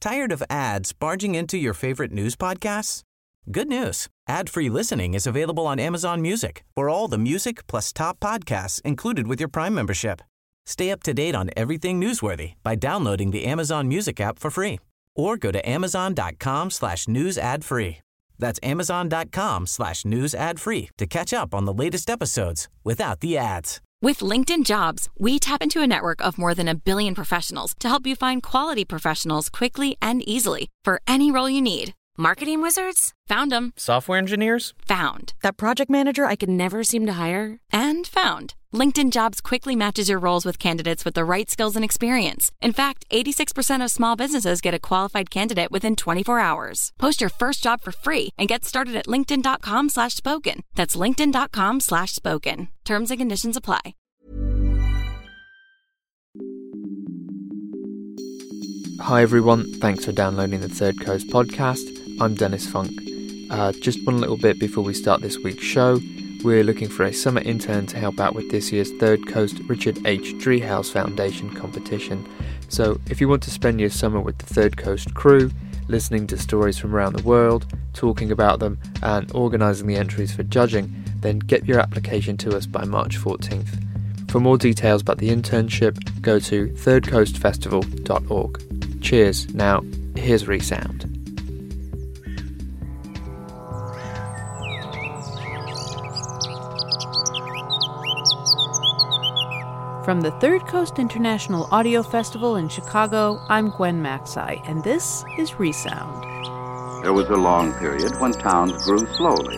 Tired of ads barging into your favorite news podcasts? Good news. Ad-free listening is available on Amazon Music for all the music plus top podcasts included with your Prime membership. Stay up to date on everything newsworthy by downloading the Amazon Music app for free or go to amazon.com/news ad free. That's amazon.com/news ad free to catch up on the latest episodes without the ads. With LinkedIn Jobs, we tap into a network of more than 1 billion professionals to help you find quality professionals quickly and easily for any role you need. Marketing wizards? Found them. Software engineers? Found. That project manager I could never seem to hire? And found. LinkedIn Jobs quickly matches your roles with candidates with the right skills and experience. In fact, 86% of small businesses get a qualified candidate within 24 hours. Post your first job for free and get started at linkedin.com/spoken. That's linkedin.com/spoken. Terms and conditions apply. Hi everyone, thanks for downloading the Third Coast podcast. I'm Dennis Funk. Just one little bit before we start this week's show. We're looking for a summer intern to help out with this year's Third Coast Richard H. Driehaus Foundation competition. So if you want to spend your summer with the Third Coast crew, listening to stories from around the world, talking about them and organising the entries for judging, then get your application to us by March 14th. For more details about the internship, go to thirdcoastfestival.org. Cheers. Now, here's Resound. From the Third Coast International Audio Festival in Chicago, I'm Gwen Macsai, and this is Resound. There was a long period when towns grew slowly.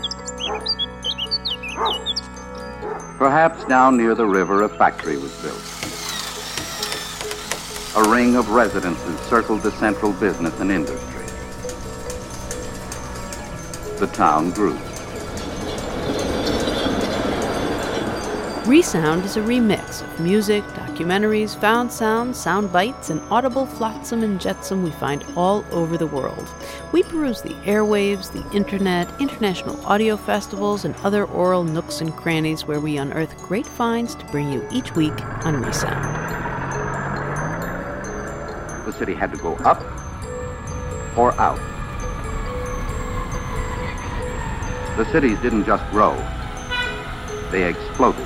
Perhaps down near the river a factory was built. A ring of residences circled the central business and industry. The town grew. Resound is a remix of music, documentaries, found sound, sound bites, and audible flotsam and jetsam we find all over the world. We peruse the airwaves, the internet, international audio festivals, and other oral nooks and crannies where we unearth great finds to bring you each week on Resound. The city had to go up or out. The cities didn't just grow, they exploded.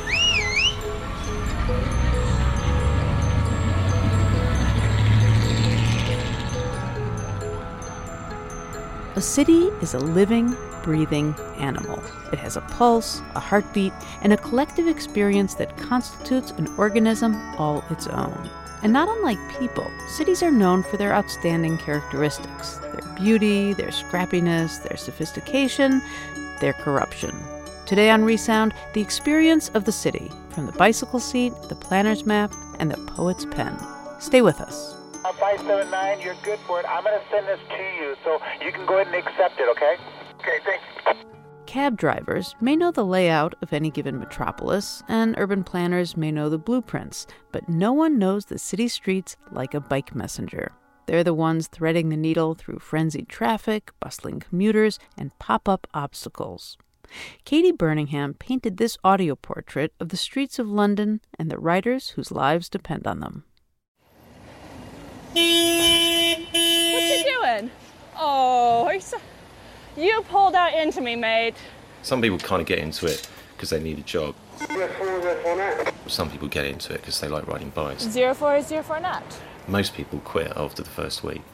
A city is a living, breathing animal. It has a pulse, a heartbeat, and a collective experience that constitutes an organism all its own. And not unlike people, cities are known for their outstanding characteristics, their beauty, their scrappiness, their sophistication, their corruption. Today on Resound, the experience of the city, from the bicycle seat, the planner's map, and the poet's pen. Stay with us. 579, you're good for it. I'm going to send this to you, so you can go ahead and accept it, okay? Okay, thanks. Cab drivers may know the layout of any given metropolis, and urban planners may know the blueprints, but no one knows the city streets like a bike messenger. They're the ones threading the needle through frenzied traffic, bustling commuters, and pop-up obstacles. Katie Birmingham painted this audio portrait of the streets of London and the riders whose lives depend on them. What you doing? Oh, you pulled out into me, mate. Some people kind of get into it because they need a job. Some people get into it because they like riding bikes. 0404 not. Most people quit after the first week.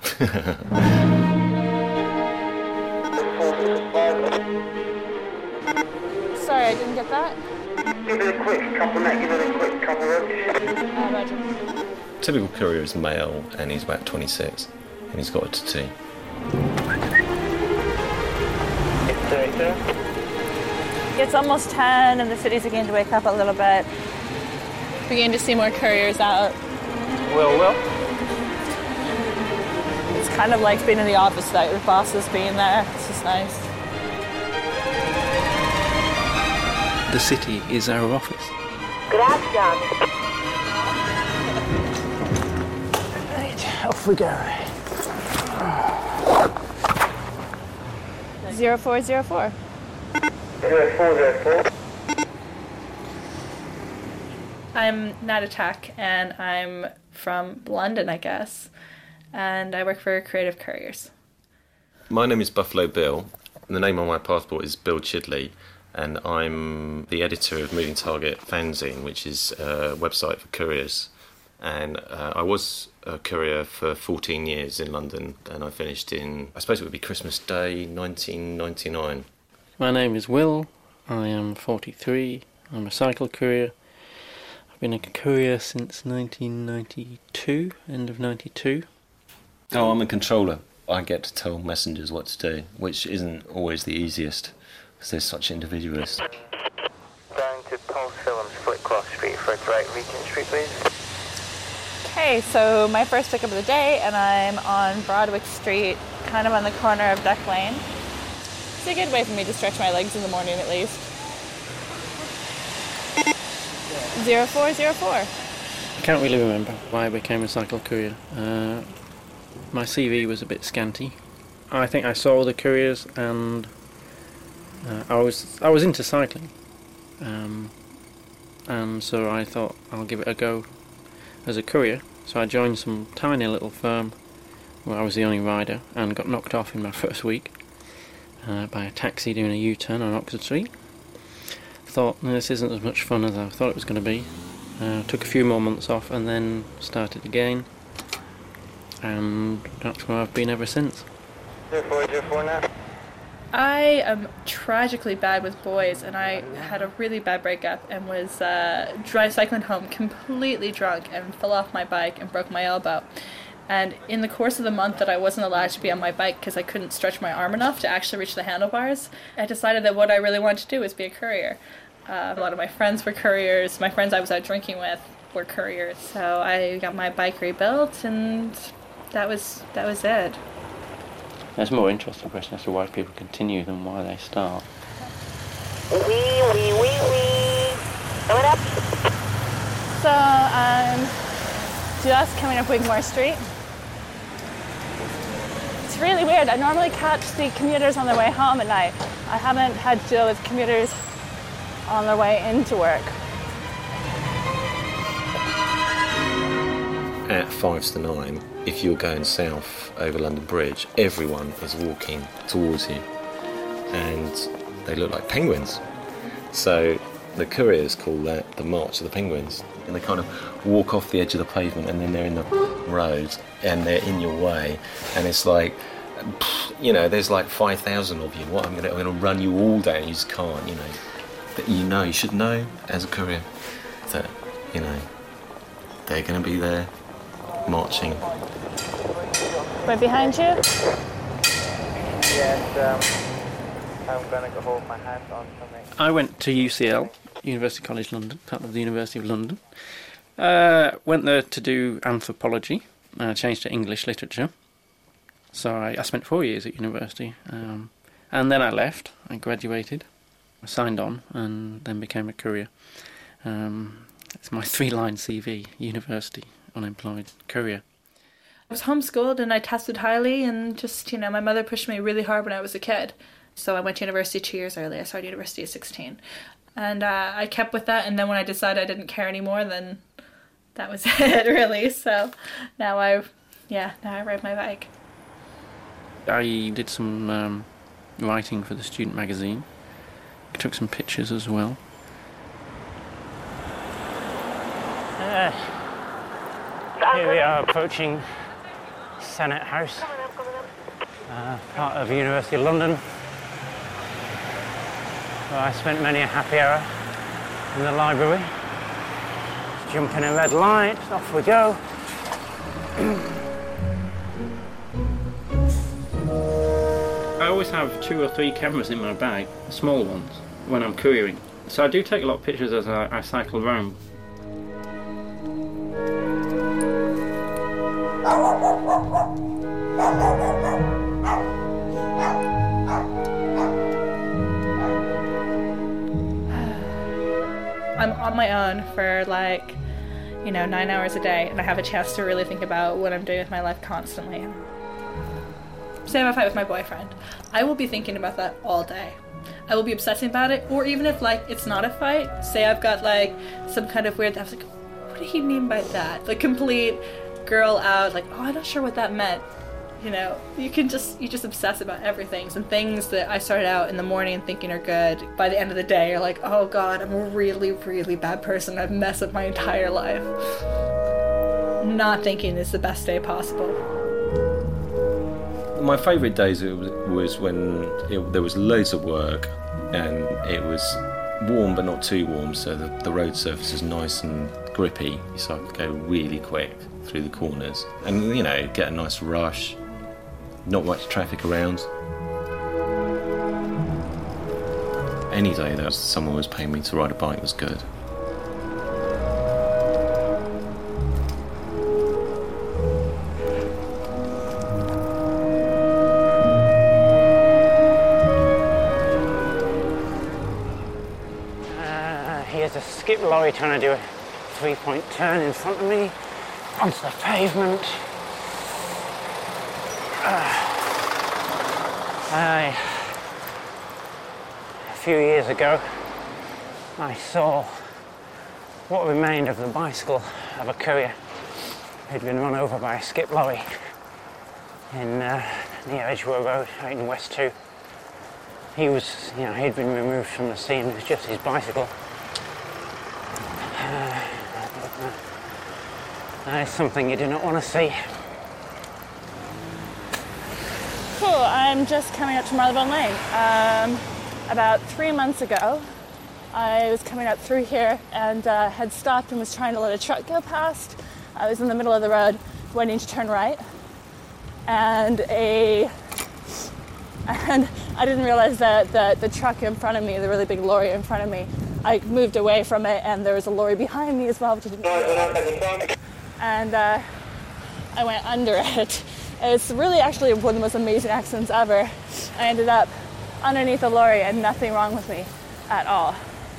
Sorry, I didn't get that. Give it a quick couple, mate. Give it a quick couple. Roger. Typical courier is male and he's about 26 and he's got a tattoo. It's almost 10 and the city's beginning to wake up a little bit. Beginning to see more couriers out. Well. It's kind of like being in the office without your bosses being there. It's just nice. The city is our office. Gracias. Off we go. 0404. 0404. I'm Nat Attack, and I'm from London, I guess. and I work for Creative Couriers. My name is Buffalo Bill. The name on my passport is Bill Chidley, and I'm the editor of Moving Target Fanzine, which is a website for couriers. And I was a courier for 14 years in London, and I finished in, I suppose it would be Christmas Day, 1999. My name is Will. I am 43. I'm a cycle courier. I've been a courier since 1992, end of 92. Oh, I'm a controller. I get to tell messengers what to do, which isn't always the easiest, because they're such individualists. Down to Pulse Films, Flitcroft Street for a direct Regent Street, please. Okay, so my first pickup of the day, and I'm on Broadwick Street, kind of on the corner of Duck Lane. It's a good way for me to stretch my legs in the morning at least. 0404. I can't really remember why I became a cycle courier. My CV was a bit scanty. I think I saw the couriers, and I was into cycling, and so I thought I'll give it a go as a courier. So I joined some tiny little firm where I was the only rider, and got knocked off in my first week by a taxi doing a U-turn on Oxford Street. Thought, no, this isn't as much fun as I thought it was going to be. Took a few more months off and then started again, and that's where I've been ever since. 0404 now. I am tragically bad with boys, and I had a really bad breakup and was cycling home completely drunk and fell off my bike and broke my elbow. And in the course of the month that I wasn't allowed to be on my bike because I couldn't stretch my arm enough to actually reach the handlebars, I decided that what I really wanted to do was be a courier. A lot of my friends were couriers. My friends I was out drinking with were couriers. So I got my bike rebuilt, and that was it. There's a more interesting question as to why people continue than why they start. Wee. Coming up. So I'm just coming up Wigmore Street. It's really weird. I normally catch the commuters on their way home at night. I haven't had to deal with commuters on their way into work. At 5 to 9, if you're going south over London Bridge, everyone is walking towards you, and they look like penguins. So the couriers call that the March of the Penguins, and they kind of walk off the edge of the pavement, and then they're in the road, and they're in your way, and it's like, you know, there's like 5,000 of you. What I'm going to run you all down. You just can't, you know. But you should know as a courier that, you know, they're going to be there marching. Right behind you? Yes, I'm going to go hold my hand on something. I went to UCL, University College London, part of the University of London. Went there to do anthropology, changed to English literature. So I spent 4 years at university, and then I left. I graduated, I signed on, and then became a courier. It's my 3-line CV: university, unemployed, courier. I was homeschooled and I tested highly, and just, you know, my mother pushed me really hard when I was a kid. So I went to university 2 years early. I started university at 16. And I kept with that, and then when I decided I didn't care anymore, then that was it, really. So now I ride my bike. I did some writing for the student magazine. I took some pictures as well. Here we are approaching Senate House, part of University of London, where I spent many a happy hour in the library. Jump in a red light, off we go. I always have 2 or 3 cameras in my bag, small ones, when I'm couriering. So I do take a lot of pictures as I cycle around. I'm on my own for 9 hours a day, and I have a chance to really think about what I'm doing with my life constantly. Say I have a fight with my boyfriend, I will be thinking about that all day. I will be obsessing about it, or even if it's not a fight, say I've got some kind of weird, I was like, what did he mean by that? The complete girl out, like, oh, I'm not sure what that meant. You know, you just obsess about everything. Some things that I started out in the morning thinking are good, by the end of the day, you're like, oh God, I'm a really, really bad person. I've messed up my entire life. Not thinking it's the best day possible. My favourite days was when there was loads of work and it was warm but not too warm, so the road surface is nice and grippy, so I could go really quick through the corners and, you know, get a nice rush, not much traffic around. Any day that someone was paying me to ride a bike was good. Here's a skip lorry trying to do a 3-point turn in front of me onto the pavement. A few years ago, I saw what remained of the bicycle of a courier who'd been run over by a skip lorry near Edgware Road out in West 2. He'd been removed from the scene. It was just his bicycle. That is something you do not want to see. Cool, I'm just coming up to Marylebone Lane. About 3 months ago, I was coming up through here and had stopped and was trying to let a truck go past. I was in the middle of the road waiting to turn right, and I didn't realize that the truck in front of me, the really big lorry in front of me, I moved away from it and there was a lorry behind me as well, which I didn't realize. And I went under it. It's really actually one of the most amazing accidents ever. I ended up underneath the lorry and nothing wrong with me at all.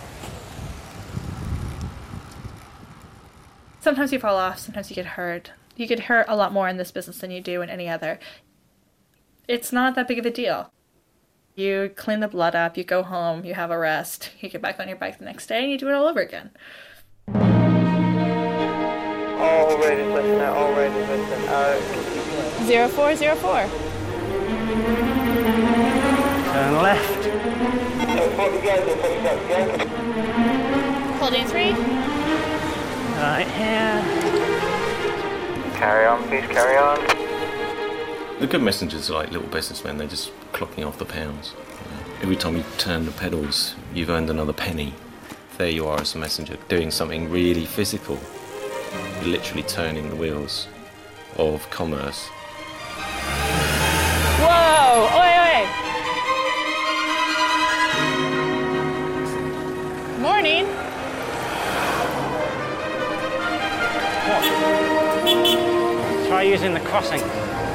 Sometimes you fall off, sometimes you get hurt. You get hurt a lot more in this business than you do in any other. It's not that big of a deal. You clean the blood up, you go home, you have a rest, you get back on your bike the next day and you do it all over again. All ready, listen, all ready, listen. 0404. Turn left. Holding 3. Right here. Carry on, please, carry on. The good messengers are like little businessmen, they're just clocking off the pounds. Every time you turn the pedals, you've earned another penny. There you are as a messenger, doing something really physical. You're literally turning the wheels of commerce. Whoa! Oi, oi! Morning! Try using the crossing.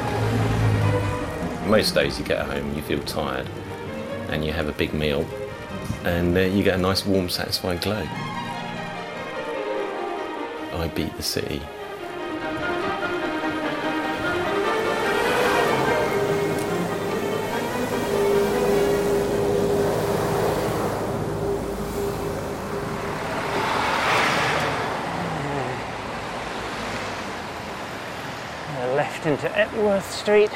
Most days you get home, you feel tired, and you have a big meal, and you get a nice warm satisfying glow. I beat the city. Left into Epworth Street.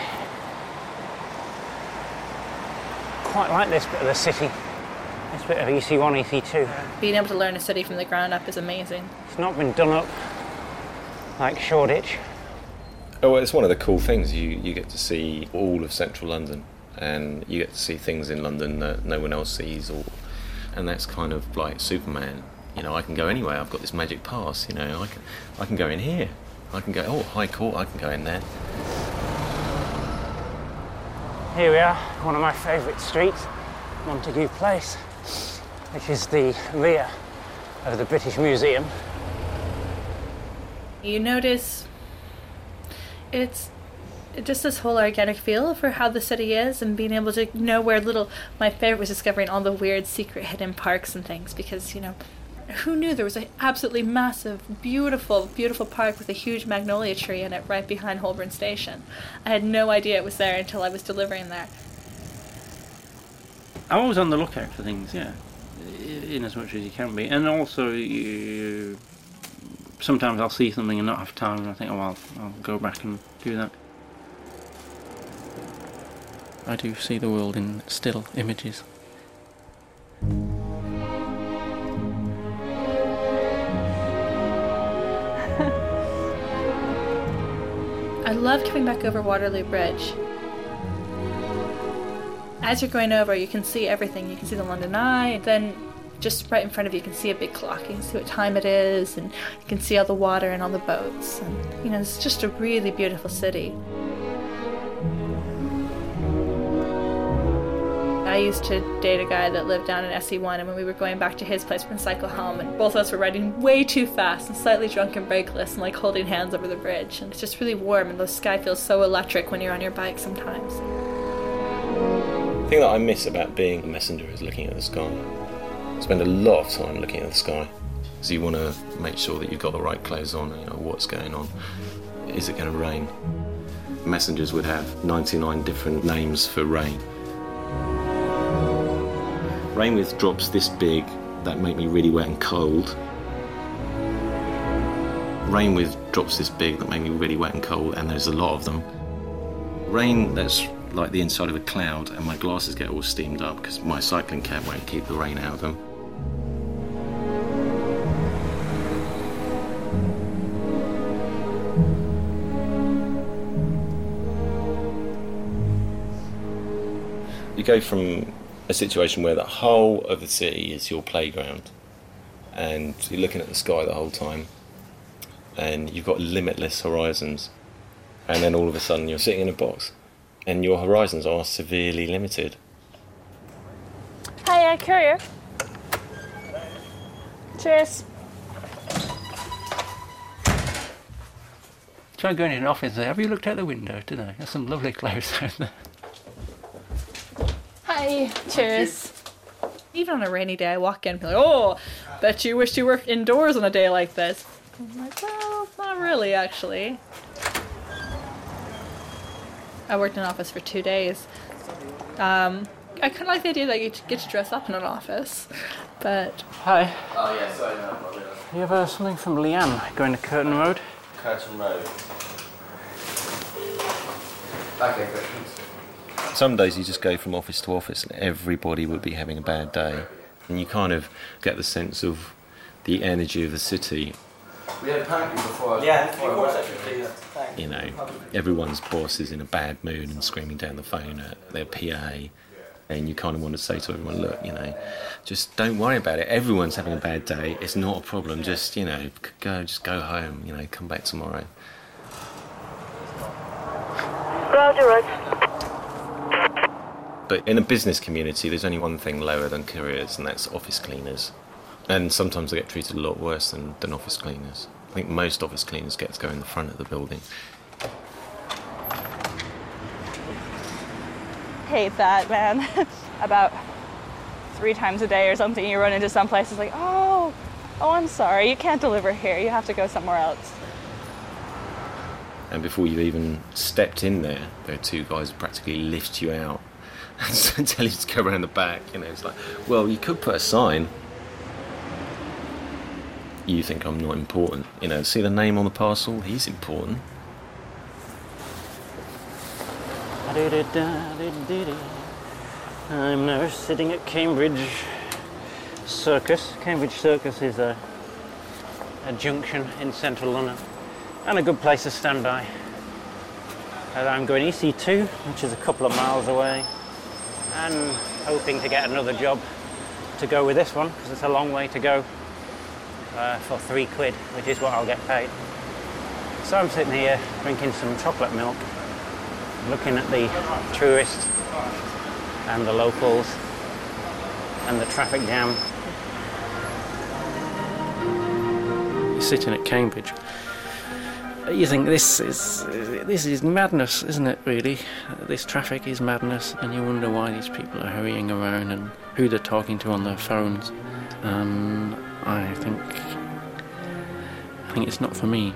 Quite like this bit of the city. This bit of EC1, EC2. Being able to learn a city from the ground up is amazing. It's not been done up like Shoreditch. Oh, well, it's one of the cool things. You get to see all of central London, and you get to see things in London that no one else sees, and that's kind of like Superman. You know, I can go anywhere. I've got this magic pass. You know, I can go in here. I can go, High Court, I can go in there. Here we are, one of my favourite streets, Montague Place, which is the rear of the British Museum. You notice it's just this whole organic feel for how the city is, and being able to know where my favourite was discovering all the weird secret hidden parks and things, because, you know, who knew there was an absolutely massive, beautiful, beautiful park with a huge magnolia tree in it right behind Holborn Station. I had no idea it was there until I was delivering there. I'm always on the lookout for things, yeah, in as much as you can be. And also, sometimes I'll see something and not have time, and I think, I'll go back and do that. I do see the world in still images. I love coming back over Waterloo Bridge. As you're going over, you can see everything. You can see the London Eye, and then just right in front of you, you can see a big clock. You can see what time it is, and you can see all the water and all the boats. And, it's just a really beautiful city. I used to date a guy that lived down in SE1, and when we were going back to his place, we'd cycle home, and both of us were riding way too fast and slightly drunk and brakeless and holding hands over the bridge. And it's just really warm, and the sky feels so electric when you're on your bike sometimes. The thing that I miss about being a messenger is looking at the sky. I spend a lot of time looking at the sky. So you want to make sure that you've got the right clothes on, what's going on. Is it going to rain? Messengers would have 99 different names for rain. Rain with drops this big that make me really wet and cold. Rain with drops this big that make me really wet and cold, and there's a lot of them. Rain that's like the inside of a cloud, and my glasses get all steamed up because my cycling cap won't keep the rain out of them. You go from a situation where the whole of the city is your playground, and you're looking at the sky the whole time, and you've got limitless horizons, and then all of a sudden you're sitting in a box, and your horizons are severely limited. Hiya, courier. Cheers. Try going in an office there. Have you looked out the window today? There's some lovely clouds out there. Hi. Cheers. Even on a rainy day, I walk in and be like, oh, bet you wish you were indoors on a day like this. I'm like, well, not really, actually. I worked in an office for 2 days. I kind of like the idea that you get to dress up in an office, but... Hi. Oh, yeah, sorry, no, You have something from Leanne going to Curtain Road? Curtain Road. Okay, questions. Some days you just go from office to office and everybody would be having a bad day, and you kind of get the sense of the energy of the city. We had a panic before. You know, everyone's boss is in a bad mood and screaming down the phone at their PA, and you kind of want to say to everyone, look, just don't worry about it. Everyone's having a bad day. It's not a problem. Just, go home. Come back tomorrow. Roger, Roger. But in a business community, there's only one thing lower than couriers, and that's office cleaners. And sometimes they get treated a lot worse than office cleaners. I think most office cleaners get to go in the front of the building. Hate that, man. About 3 times a day or something, you run into some place, it's like, oh, I'm sorry, you can't deliver here, you have to go somewhere else. And before you've even stepped in there are 2 guys who practically lift you out and tell you to go around the back. It's like, well, you could put a sign. You think I'm not important. See the name on the parcel? He's important. I'm now sitting at Cambridge Circus. Cambridge Circus is a junction in central London and a good place to stand by. I'm going EC2, which is a couple of miles away, and hoping to get another job to go with this one because it's a long way to go for £3, which is what I'll get paid. So I'm sitting here drinking some chocolate milk, looking at the tourists and the locals and the traffic jam. You're sitting at Cambridge. You think this is madness, isn't it, really? This traffic is madness, and you wonder why these people are hurrying around and who they're talking to on their phones. And I think it's not for me.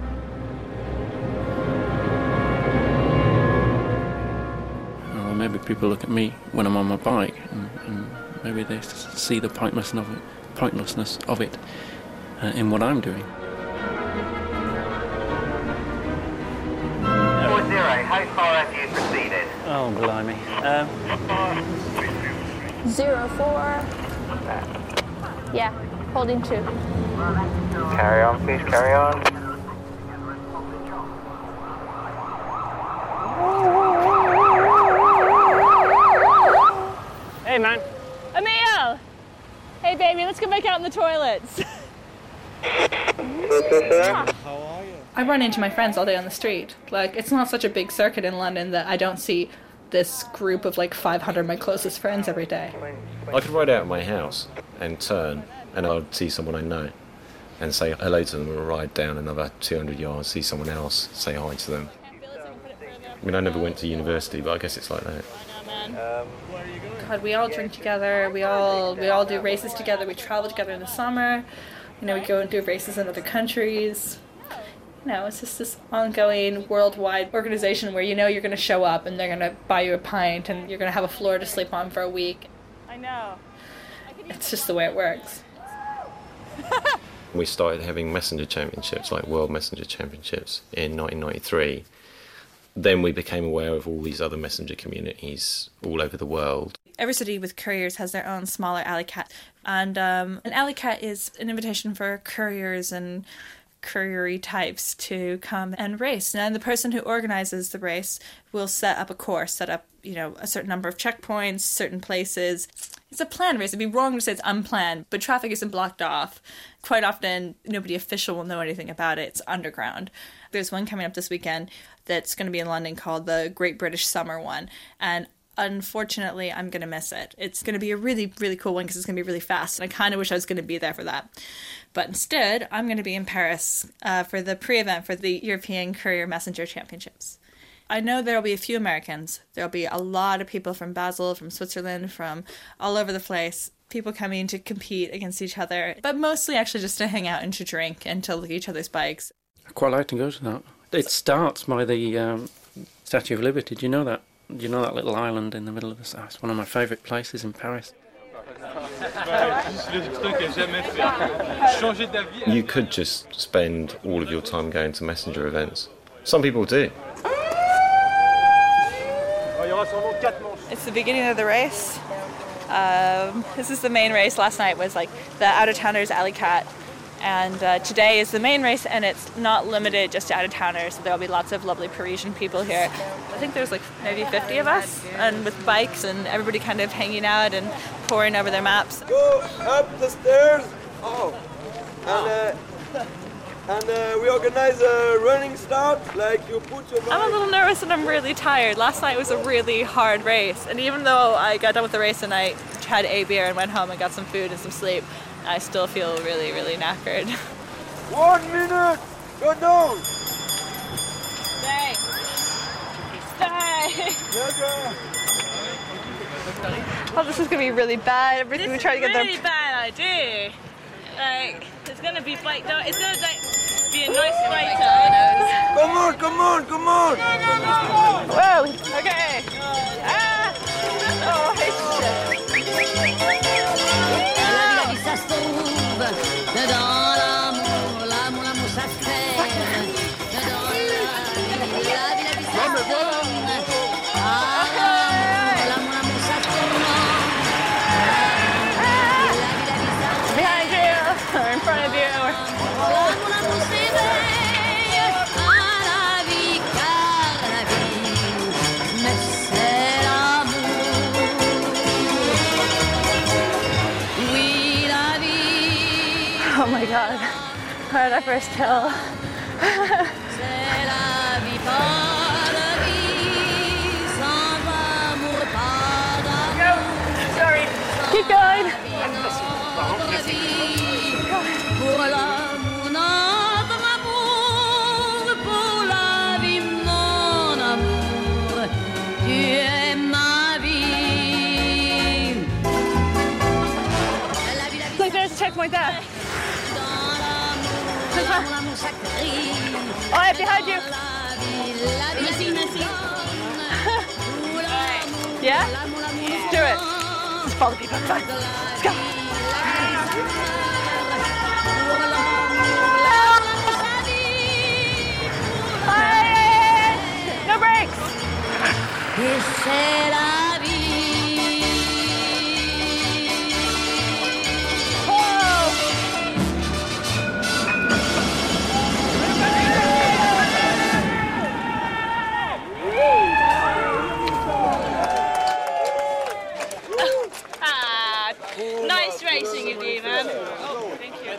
Or maybe people look at me when I'm on my bike, and maybe they see the pointlessness of it in what I'm doing. Oh, blimey. 04. Yeah, holding 2. Carry on, please, carry on. Hey, man. Emil! Hey, baby, let's go back out in the toilets. I run into my friends all day on the street. Like, it's not such a big circuit in London that I don't see this group of like 500 of my closest friends every day. I could ride out of my house and turn, and I'd see someone I know and say hello to them, or ride down another 200 yards, see someone else, say hi to them. I mean, I never went to university, but I guess it's like that. God, we all drink together, we all do races together, we travel together in the summer, you know, we go and do races in other countries. You know, it's just this ongoing worldwide organization where you know you're going to show up and they're going to buy you a pint and you're going to have a floor to sleep on for a week. I know. It's just the way it works. We started having messenger championships, like World Messenger Championships, in 1993. Then we became aware of all these other messenger communities all over the world. Every city with couriers has their own smaller alley cat. And an alley cat is an invitation for couriers and couriery types to come and race. And the person who organizes the race will set up a course, set up, you know, a certain number of checkpoints, certain places. It's a planned race. It'd be wrong to say it's unplanned, but traffic isn't blocked off. Quite often, nobody official will know anything about it. It's underground. There's one coming up this weekend that's going to be in London called the Great British Summer one. And unfortunately, I'm going to miss it. It's going to be a really, really cool one because it's going to be really fast. And I kind of wish I was going to be there for that. But instead, I'm going to be in Paris for the pre-event for the European Courier Messenger Championships. I know there'll be a few Americans. There'll be a lot of people from Basel, from Switzerland, from all over the place. People coming to compete against each other. But mostly actually just to hang out and to drink and to look at each other's bikes. I'd quite like to go to that. It starts by the Statue of Liberty. Do you know that? Do you know that little island in the middle of the south? It's one of my favourite places in Paris. You could just spend all of your time going to messenger events. Some people do. It's the beginning of the race. This is the main race. Last night was like the out-of-towners alley cat. And today is the main race, and it's not limited just to out-of-towners. So there'll be lots of lovely Parisian people here. I think there's like maybe 50 of us, and with bikes and everybody kind of hanging out and poring over their maps. Go up the stairs. And we organize a running start, like you put your bike. I'm a little nervous and I'm really tired. Last night was a really hard race, and even though I got done with the race and I had a beer and went home and got some food and some sleep, I still feel really, really knackered. 1 minute! Go down! Stay! Stay! Oh, this is going to be really bad. Everything we try to get there. It's a really bad idea. Like, it's going to be like, it's going to like, be a nice fight. Come on, come on, come on! Whoa! Okay! Ah! Oh, shit! Ça se trouve dans l'amour, l'amour ça se fait dans la vie, la vie ça se tourne. L'amour ça se tourne. Behind you, or in front of you. L'amour s'éveille à la vie, car la vie, mais c'est l'amour. Oui. Oh my god, we're at our first hill. Go! Sorry. Keep going. Look, there's a checkpoint there. Oh, yeah, behind you. Yeah? Let's do it. Let's follow people inside. Let's go. No brakes. et c'est la vie. Nice racing of you, man. Oh, thank you.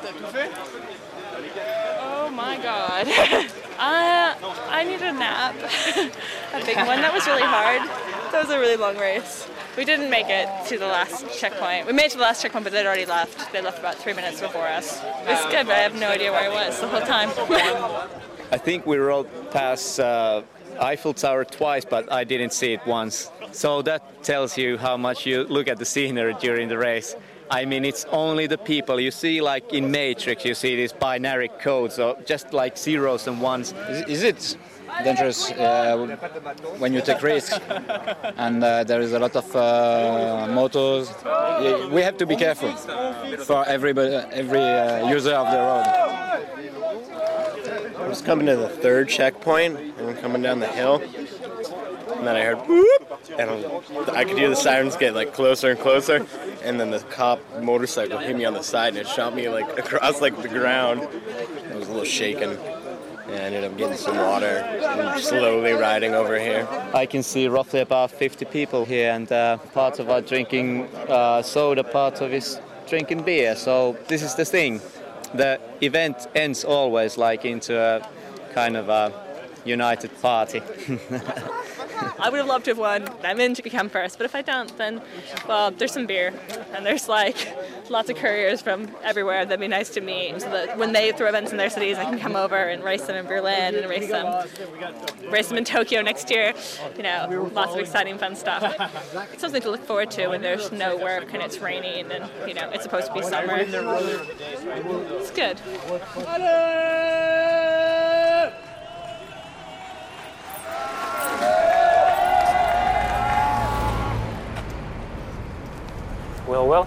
Oh my god. I need a nap. A big one. That was really hard. That was a really long race. We didn't make it to the last checkpoint. We made it to the last checkpoint, but they'd already left. They left about 3 minutes before us. It was good, but I have no idea where I was the whole time. I think we rode past Eiffel Tower twice, but I didn't see it once. So that tells you how much you look at the scenery during the race. I mean, it's only the people. You see, like in Matrix, you see these binary codes, so just like zeros and ones. Is it dangerous when you take risks? And there is a lot of motos. We have to be careful for every user of the road. I was coming to the third checkpoint, and I'm coming down the hill, and then I heard whoop, and I could hear the sirens get like closer and closer, and then the cop motorcycle hit me on the side, and it shot me like across like the ground. I was a little shaken, and I ended up getting some water and slowly riding over here. I can see roughly about 50 people here, and part of are drinking soda, part of is drinking beer. So this is the thing. The event ends always like into a kind of a united party. I would have loved to have won. I'm in to come first, but if I don't, then, well, there's some beer, and there's like lots of couriers from everywhere that'd be nice to meet, so that when they throw events in their cities, I can come over and race them in Berlin and race them in Tokyo next year. You know, lots of exciting, fun stuff. It's something to look forward to when there's no work and it's raining and, you know, it's supposed to be summer. It's good. Will?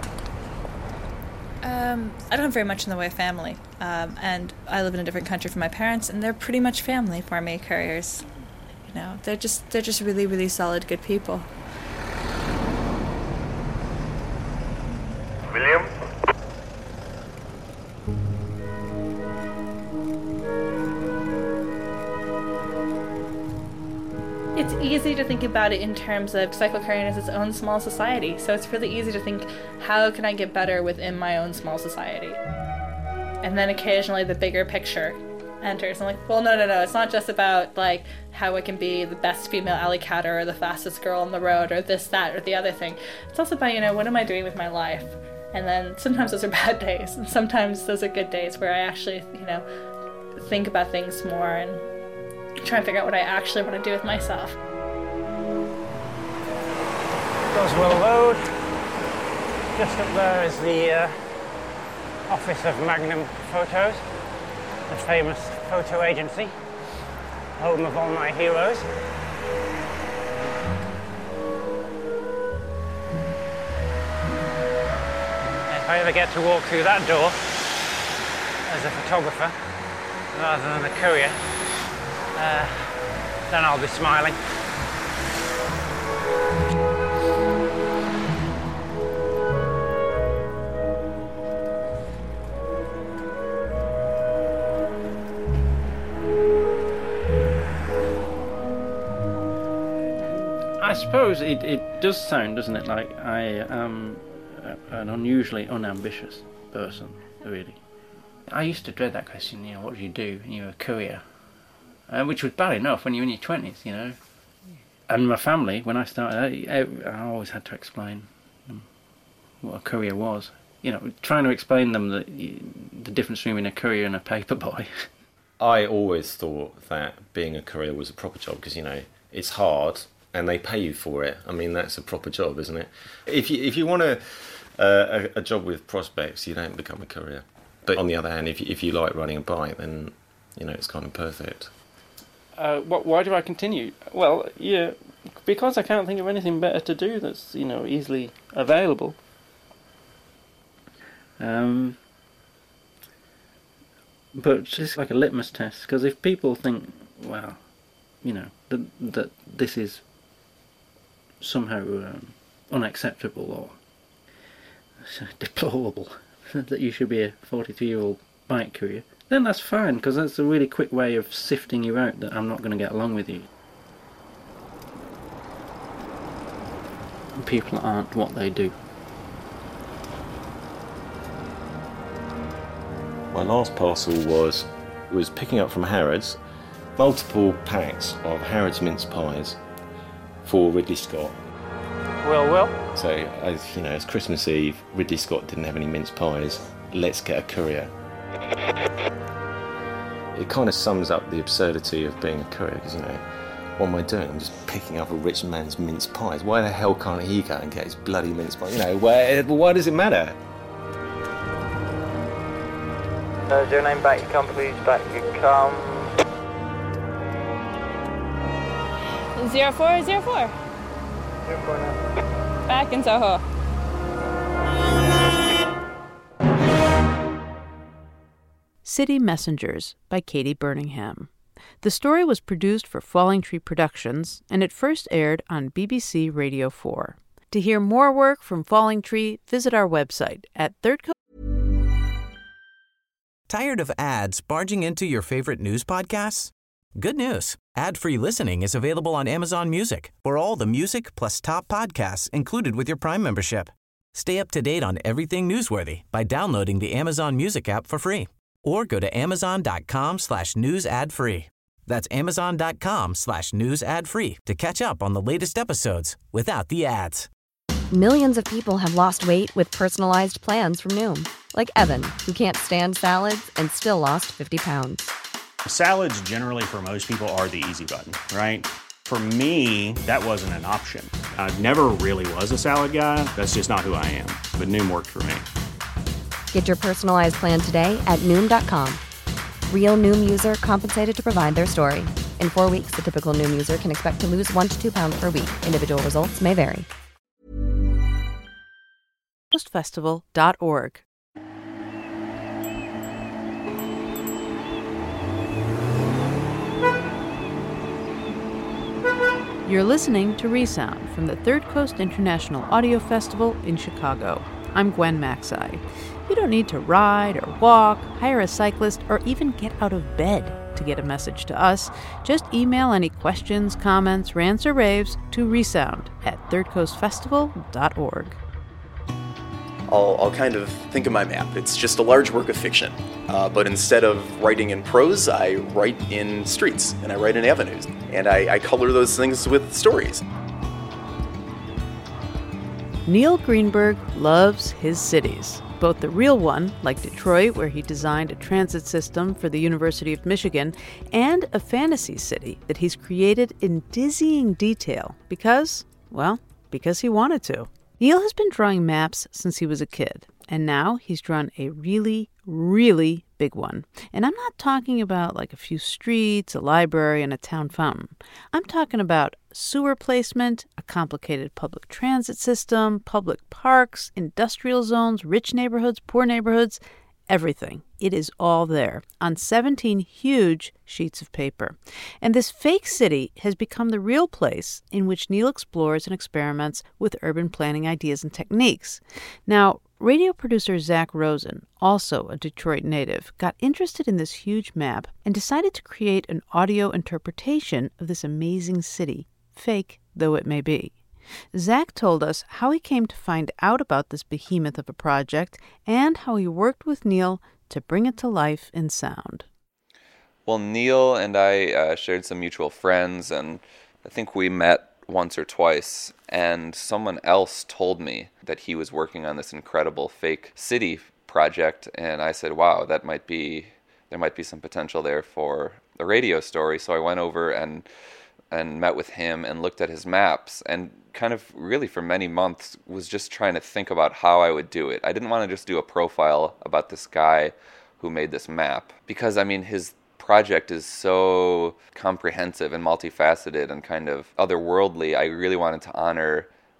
I don't have very much in the way of family, and I live in a different country from my parents, and they're pretty much family for me, couriers. You know, they're just really, really solid, good people. William? It's easy to think about it in terms of cycle couriering as its own small society. So it's really easy to think, how can I get better within my own small society? And then occasionally the bigger picture enters. I'm like, well, no. It's not just about like how I can be the best female alley catter or the fastest girl on the road or this, that, or the other thing. It's also about, you know, what am I doing with my life? And then sometimes those are bad days, and sometimes those are good days where I actually, you know, think about things more and try and figure out what I actually want to do with myself. Goswell Road. Just up there is the office of Magnum Photos, the famous photo agency, home of all my heroes. If I ever get to walk through that door as a photographer rather than a courier, then I'll be smiling. I suppose it does sound, doesn't it, like I am an unusually unambitious person, really. I used to dread that question, you know, what do you do when you're a courier? Which was bad enough when you're in your 20s, you know. And my family, when I started, I always had to explain what a courier was. You know, trying to explain them the difference between a courier and a paper boy. I always thought that being a courier was a proper job because, you know, it's hard and they pay you for it. I mean, that's a proper job, isn't it? If you want a job with prospects, you don't become a courier. But on the other hand, if you like riding a bike, then, you know, it's kind of perfect. Why do I continue? Well, yeah, because I can't think of anything better to do that's, you know, easily available. But it's just like a litmus test, because if people think, well, you know, that this is somehow unacceptable or deplorable that you should be a 42-year-old bike courier, then that's fine, because that's a really quick way of sifting you out that I'm not going to get along with you. People aren't what they do. My last parcel was picking up from Harrods multiple packs of Harrods mince pies for Ridley Scott. Well. So, it's Christmas Eve, Ridley Scott didn't have any mince pies, let's get a courier. It kind of sums up the absurdity of being a courier, because, what am I doing? I'm just picking up a rich man's mince pies. Why the hell can't he go and get his bloody mince pies? Why does it matter? 09, back you come, please, back you come. 0404. 04 now. Back in Soho. City Messengers by Katie Birmingham. The story was produced for Falling Tree Productions, and it first aired on BBC Radio 4. To hear more work from Falling Tree, visit our website at thirdcoast. Tired of ads barging into your favorite news podcasts? Good news. Ad-free listening is available on Amazon Music for all the music plus top podcasts included with your Prime membership. Stay up to date on everything newsworthy by downloading the Amazon Music app for free or go to amazon.com/news ad free. That's amazon.com/news ad free to catch up on the latest episodes without the ads. Millions of people have lost weight with personalized plans from Noom. Like Evan, who can't stand salads and still lost 50 pounds. Salads generally for most people are the easy button, right? For me, that wasn't an option. I never really was a salad guy. That's just not who I am. But Noom worked for me. Get your personalized plan today at Noom.com. Real Noom user compensated to provide their story. In 4 weeks, the typical Noom user can expect to lose 1 to 2 pounds per week. Individual results may vary. Festival.org. You're listening to Resound from the Third Coast International Audio Festival in Chicago. I'm Gwen Maxey. You don't need to ride or walk, hire a cyclist, or even get out of bed to get a message to us. Just email any questions, comments, rants, or raves to resound@thirdcoastfestival.org. I'll kind of think of my map. It's just a large work of fiction. But instead of writing in prose, I write in streets, and I write in avenues. And I color those things with stories. Neil Greenberg loves his cities. Both the real one, like Detroit, where he designed a transit system for the University of Michigan, and a fantasy city that he's created in dizzying detail because he wanted to. Neil has been drawing maps since he was a kid, and now he's drawn a really, really big one. And I'm not talking about like a few streets, a library, and a town fountain. I'm talking about sewer placement, a complicated public transit system, public parks, industrial zones, rich neighborhoods, poor neighborhoods, everything. It is all there on 17 huge sheets of paper. And this fake city has become the real place in which Neil explores and experiments with urban planning ideas and techniques. Now, radio producer Zach Rosen, also a Detroit native, got interested in this huge map and decided to create an audio interpretation of this amazing city, fake though it may be. Zach told us how he came to find out about this behemoth of a project and how he worked with Neil to bring it to life in sound. Well, Neil and I shared some mutual friends, and I think we met once or twice, and someone else told me that he was working on this incredible fake city project, and I said, wow, there might be some potential there for a radio story. So I went over and met with him and looked at his maps, and kind of really for many months was just trying to think about how I would do it. I didn't want to just do a profile about this guy who made this map, because his project is so comprehensive and multifaceted and kind of otherworldly. I really wanted to honor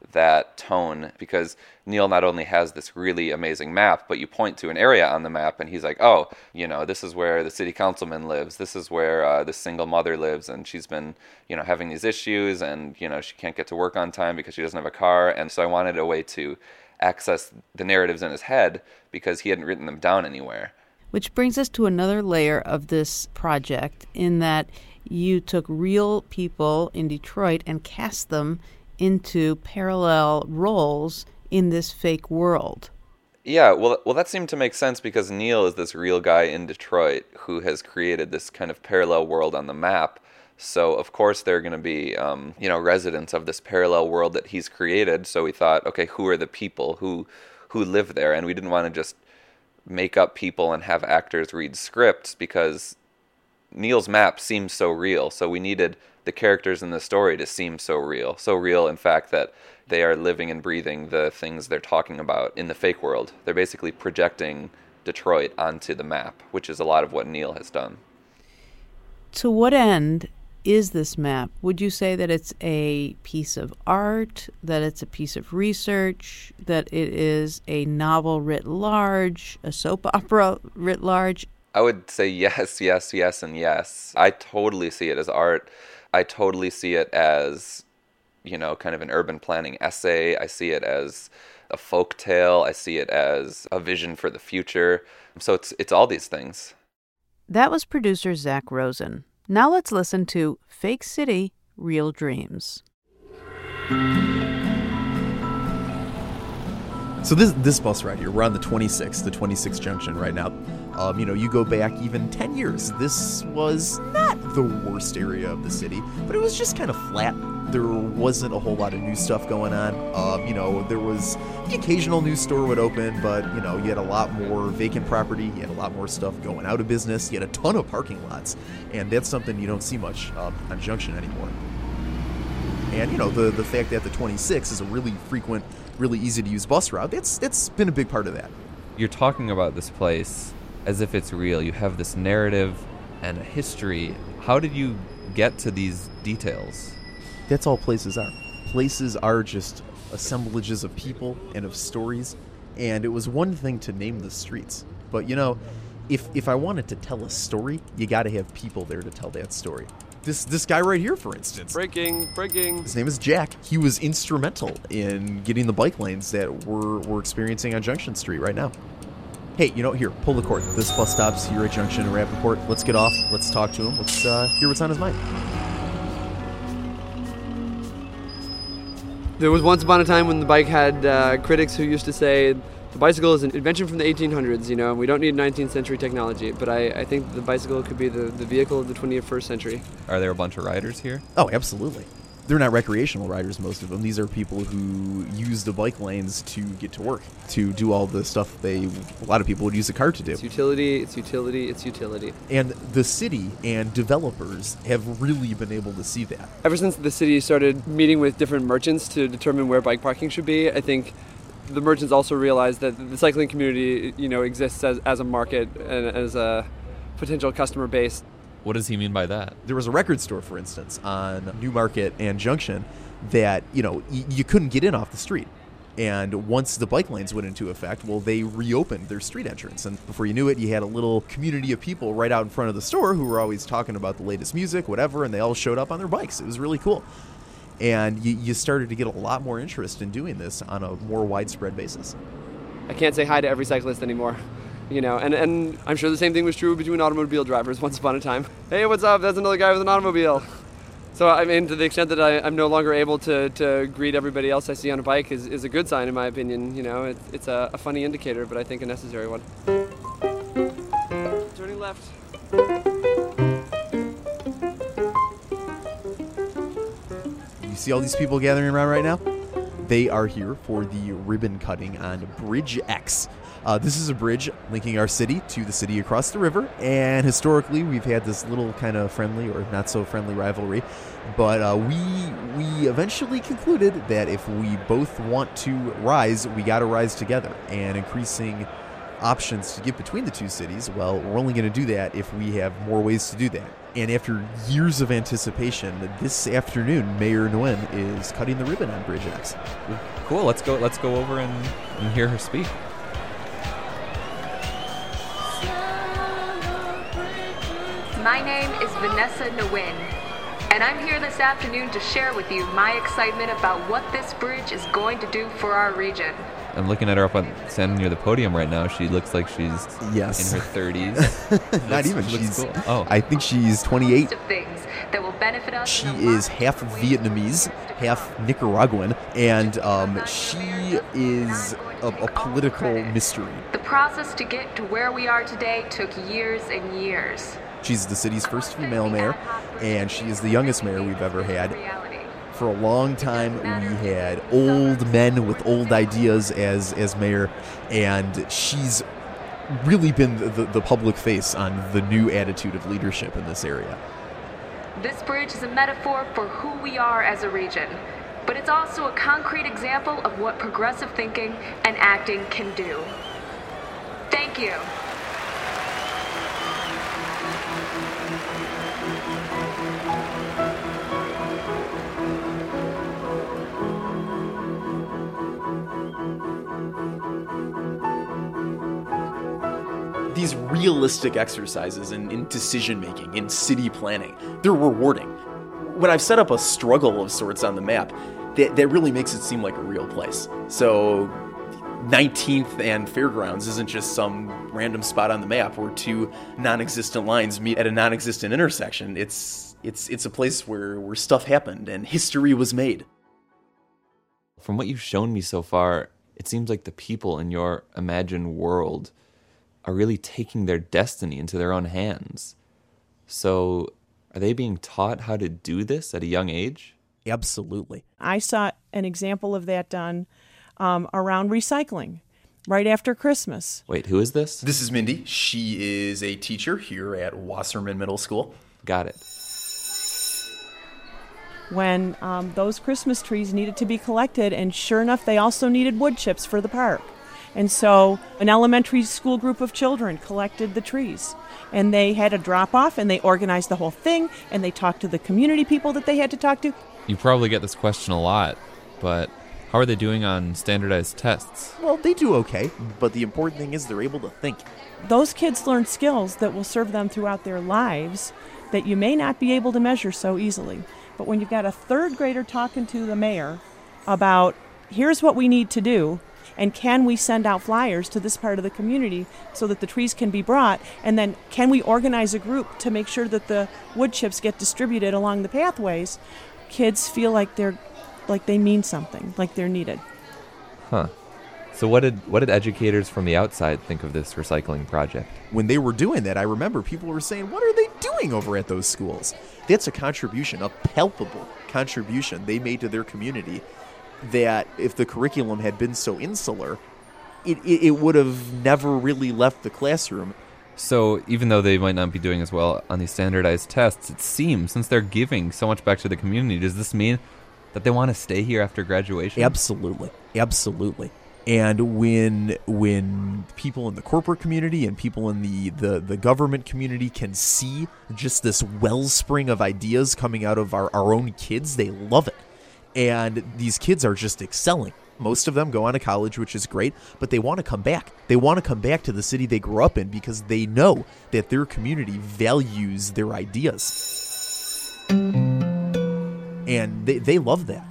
that tone, because Neil not only has this really amazing map, but you point to an area on the map and he's like, oh, this is where the city councilman lives, this is where this single mother lives, and she's been having these issues, and she can't get to work on time because she doesn't have a car. And so I wanted a way to access the narratives in his head because he hadn't written them down anywhere. Which brings us to another layer of this project, in that you took real people in Detroit and cast them into parallel roles in this fake world. Yeah, well, that seemed to make sense because Neil is this real guy in Detroit who has created this kind of parallel world on the map. So, of course, they're going to be, residents of this parallel world that he's created. So we thought, okay, who are the people who live there? And we didn't want to just make up people and have actors read scripts because Neil's map seems so real. So we needed the characters in the story to seem so real. So real, in fact, that they are living and breathing the things they're talking about in the fake world. They're basically projecting Detroit onto the map, which is a lot of what Neil has done. To what end is this map? Would you say that it's a piece of art, that it's a piece of research, that it is a novel writ large, a soap opera writ large? I would say yes, yes, yes, and yes. I totally see it as art. I totally see it as, kind of an urban planning essay. I see it as a folk tale. I see it as a vision for the future. So it's all these things. That was producer Zach Rosen. Now let's listen to Fake City, Real Dreams. So this bus ride here, we're on the 26th junction right now. You go back even 10 years. This was not the worst area of the city, but it was just kind of flat. There wasn't a whole lot of new stuff going on. There was the occasional news store would open, but, you had a lot more vacant property. You had a lot more stuff going out of business. You had a ton of parking lots, and that's something you don't see much on Junction anymore. And, the fact that the 26 is a really frequent, really easy-to-use bus route, that's been a big part of that. You're talking about this place as if it's real. You have this narrative and a history. How did you get to these details? That's all places are. Places are just assemblages of people and of stories, and it was one thing to name the streets. But, if I wanted to tell a story, you got to have people there to tell that story. This guy right here, for instance. Breaking. His name is Jack. He was instrumental in getting the bike lanes that we're experiencing on Junction Street right now. Hey, here, pull the cord. This bus stop's here at Junction and Rappaport. Let's get off. Let's talk to him. Let's hear what's on his mind. There was once upon a time when the bike had critics who used to say the bicycle is an invention from the 1800s, and we don't need 19th century technology. But I think the bicycle could be the vehicle of the 21st century. Are there a bunch of riders here? Oh, absolutely. They're not recreational riders, most of them. These are people who use the bike lanes to get to work, to do all the stuff a lot of people would use a car to do. It's utility. And the city and developers have really been able to see that. Ever since the city started meeting with different merchants to determine where bike parking should be, I think the merchants also realized that the cycling community, exists as a market and as a potential customer base. What does he mean by that? There was a record store, for instance, on Newmarket and Junction that, you couldn't get in off the street. And once the bike lanes went into effect, they reopened their street entrance. And before you knew it, you had a little community of people right out in front of the store who were always talking about the latest music, whatever, and they all showed up on their bikes. It was really cool. And you started to get a lot more interest in doing this on a more widespread basis. I can't say hi to every cyclist anymore. And I'm sure the same thing was true between automobile drivers once upon a time. Hey, what's up? That's another guy with an automobile. So, to the extent that I'm no longer able to greet everybody else I see on a bike is a good sign, in my opinion. It's a funny indicator, but I think a necessary one. Turning left. You see all these people gathering around right now? They are here for the ribbon cutting on Bridge X. This is a bridge linking our city to the city across the river, and historically we've had this little kind of friendly or not so friendly rivalry, but we eventually concluded that if we both want to rise, we got to rise together, and increasing options to get between the two cities, we're only going to do that if we have more ways to do that. And after years of anticipation, this afternoon, Mayor Nguyen is cutting the ribbon on Bridge X. Cool. Let's go over and hear her speak. My name is Vanessa Nguyen, and I'm here this afternoon to share with you my excitement about what this bridge is going to do for our region. I'm looking at her standing near the podium right now. She looks like she's in her 30s. Not even. She's cool. Oh. I think she's 28. Of things that will benefit us. She is half Vietnamese, half Nicaraguan, and she is a political mystery. The process to get to where we are today took years and years. She's the city's first female mayor, and she is the youngest mayor we've ever had. For a long time, we had old men with old ideas as mayor, and she's really been the public face on the new attitude of leadership in this area. This bridge is a metaphor for who we are as a region, but it's also a concrete example of what progressive thinking and acting can do. Thank you. These realistic exercises in decision-making, in city planning, they're rewarding. When I've set up a struggle of sorts on the map, that really makes it seem like a real place. So 19th and Fairgrounds isn't just some random spot on the map where two non-existent lines meet at a non-existent intersection. It's a place where stuff happened and history was made. From what you've shown me so far, it seems like the people in your imagined world are really taking their destiny into their own hands. So, are they being taught how to do this at a young age? Absolutely. I saw an example of that done around recycling right after Christmas. Wait, who is this? This is Mindy. She is a teacher here at Wasserman Middle School. Got it. When those Christmas trees needed to be collected, and sure enough, they also needed wood chips for the park. And so an elementary school group of children collected the trees, and they had a drop-off, and they organized the whole thing, and they talked to the community people that they had to talk to. You probably get this question a lot, but how are they doing on standardized tests? Well, they do okay, but the important thing is they're able to think. Those kids learn skills that will serve them throughout their lives that you may not be able to measure so easily. But when you've got a third grader talking to the mayor about, here's what we need to do, and can we send out flyers to this part of the community so that the trees can be brought? And then can we organize a group to make sure that the wood chips get distributed along the pathways? Kids feel like they mean something, like they're needed. Huh. So what did educators from the outside think of this recycling project? When they were doing that, I remember people were saying, what are they doing over at those schools? That's a contribution, a palpable contribution they made to their community, that if the curriculum had been so insular, it would have never really left the classroom. So even though they might not be doing as well on these standardized tests, it seems, since they're giving so much back to the community, does this mean that they want to stay here after graduation? Absolutely. Absolutely. And when people in the corporate community and people in the government community can see just this wellspring of ideas coming out of our own kids, they love it. And these kids are just excelling. Most of them go on to college, which is great, but they want to come back. They want to come back to the city they grew up in because they know that their community values their ideas. And they love that.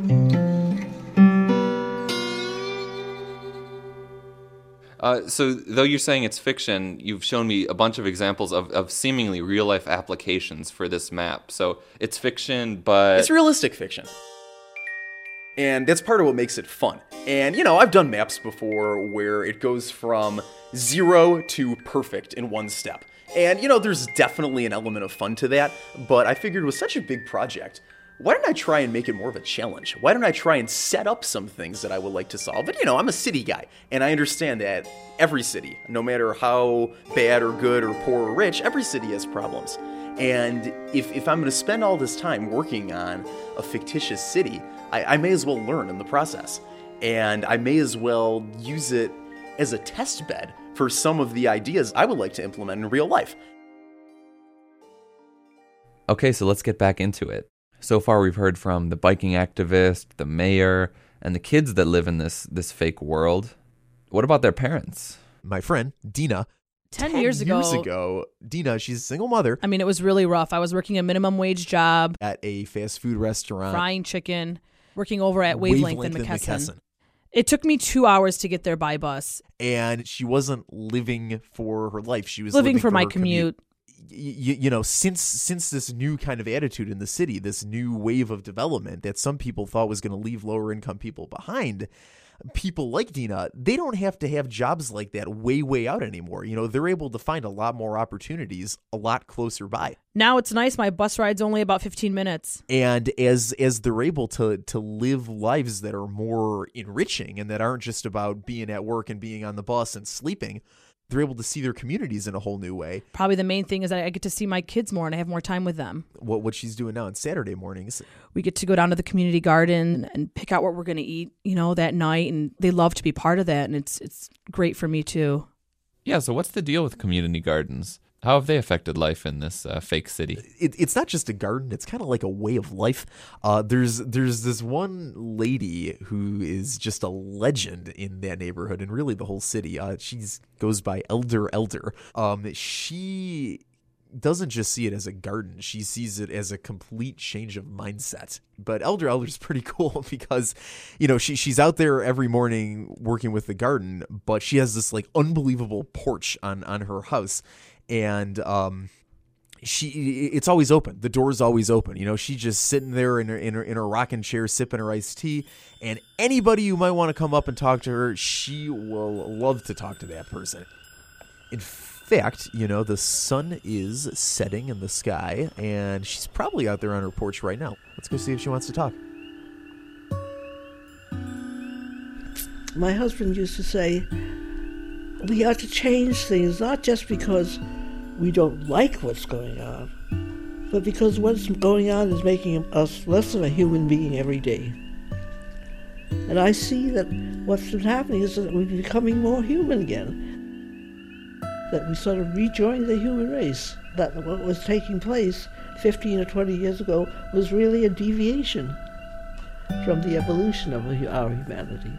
So though you're saying it's fiction, you've shown me a bunch of examples of seemingly real-life applications for this map. So it's fiction, but... It's realistic fiction. And that's part of what makes it fun. And, I've done maps before where it goes from 0 to perfect in one step. And, there's definitely an element of fun to that, but I figured with such a big project, why don't I try and make it more of a challenge? Why don't I try and set up some things that I would like to solve? But, I'm a city guy, and I understand that every city, no matter how bad or good or poor or rich, every city has problems. And if I'm going to spend all this time working on a fictitious city, I may as well learn in the process. And I may as well use it as a test bed for some of the ideas I would like to implement in real life. Okay, so let's get back into it. So far, we've heard from the biking activist, the mayor, and the kids that live in this fake world. What about their parents? My friend, Dina. 10 years ago, Dina, she's a single mother. I mean, it was really rough. I was working a minimum wage job. At a fast food restaurant. Frying chicken, working over at Wavelength in McKesson. It took me 2 hours to get there by bus. And she wasn't living for her life. She was living for my her commute. You know, since this new kind of attitude in the city, this new wave of development that some people thought was going to leave lower income people behind, people like Dina, they don't have to have jobs like that way out anymore. You know, they're able to find a lot more opportunities a lot closer by. Now it's nice. My bus ride's only about 15 minutes. And as they're able to live lives that are more enriching and that aren't just about being at work and being on the bus and sleeping, they're able to see their communities in a whole new way. Probably the main thing is I get to see my kids more and I have more time with them. What she's doing now on Saturday mornings. We get to go down to the community garden and pick out what we're going to eat, you know, that night. And they love to be part of that. And it's great for me too. Yeah, so what's the deal with community gardens? How have they affected life in this fake city? It's not just a garden. It's kind of like a way of life. There's this one lady who is just a legend in that neighborhood and really the whole city. She goes by Elder. She doesn't just see it as a garden. She sees it as a complete change of mindset. But Elder's pretty cool because, you know, she's out there every morning working with the garden, but she has this like unbelievable porch on her house. And it's always open. The door's always open. You know, she's just sitting there in her rocking chair, sipping her iced tea. And anybody who might want to come up and talk to her, she will love to talk to that person. In fact, you know, the sun is setting in the sky, and she's probably out there on her porch right now. Let's go see if she wants to talk. My husband used to say, we have to change things, not just because we don't like what's going on, but because what's going on is making us less of a human being every day. And I see that what's been happening is that we're becoming more human again, that we sort of rejoined the human race, that what was taking place 15 or 20 years ago was really a deviation from the evolution of our humanity.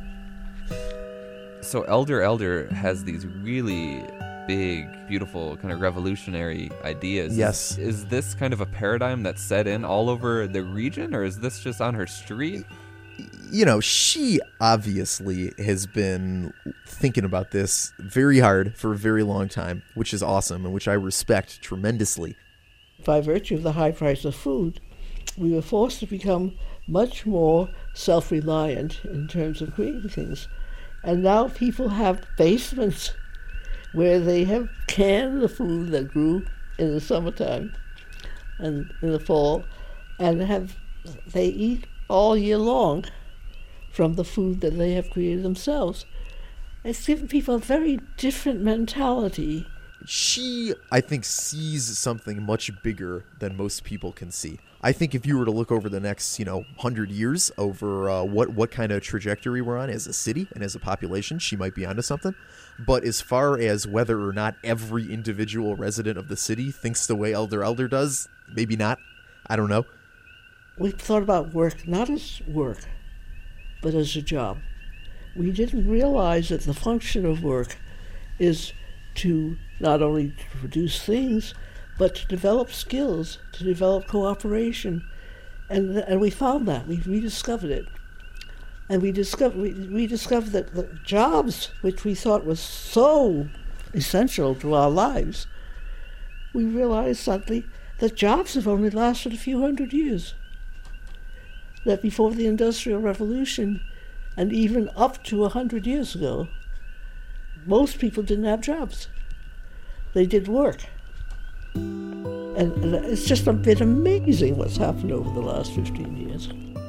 So Elder has these really big, beautiful, kind of revolutionary ideas. Yes. Is this kind of a paradigm that's set in all over the region, or is this just on her street? You know, she obviously has been thinking about this very hard for a very long time, which is awesome and which I respect tremendously. By virtue of the high price of food, we were forced to become much more self-reliant in terms of creating things. And now people have basements where they have canned the food that grew in the summertime and in the fall, and they eat all year long from the food that they have created themselves. It's given people a very different mentality. She, I think, sees something much bigger than most people can see. I think if you were to look over the next, 100 years over what kind of trajectory we're on as a city and as a population, she might be onto something. But as far as whether or not every individual resident of the city thinks the way Elder does, maybe not. I don't know. We've thought about work not as work, but as a job. We didn't realize that the function of work is to not only produce things, but to develop skills, to develop cooperation. And we found that. We rediscovered it. And we discovered that the jobs, which we thought was so essential to our lives, we realized suddenly that jobs have only lasted a few hundred years. That before the Industrial Revolution, and even up to 100 years ago, most people didn't have jobs. They did work. And it's just been amazing what's happened over the last 15 years.